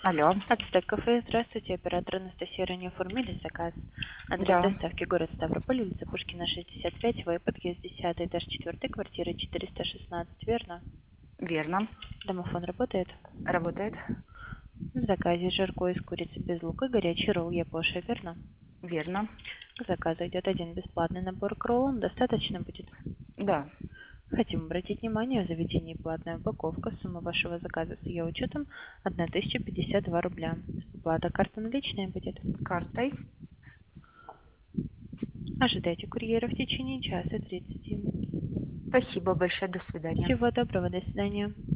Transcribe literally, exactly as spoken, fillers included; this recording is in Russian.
Алло. Ацтек кафе, здравствуйте, оператор Анастасия ранее оформили заказ. Адрес Да, доставки город Ставрополь, улица Пушкина, шестьдесят пять, В, подъезд десятый, этаж четыре, квартира четыреста шестнадцать, верно? верно. Домофон работает? Работает. В заказе жаркое из курицы без лука, горячий ролл япоша, верно? Верно. К заказу идет один бесплатный набор к роллам, достаточно будет? Да. Хотим обратить внимание, в заведении платная упаковка, сумма вашего заказа с ее учетом тысяча пятьдесят два рубля. Оплата карта наличная будет. Картой. Ожидайте курьера в течение часа тридцати минут. Спасибо большое. До свидания. Всего доброго, до свидания.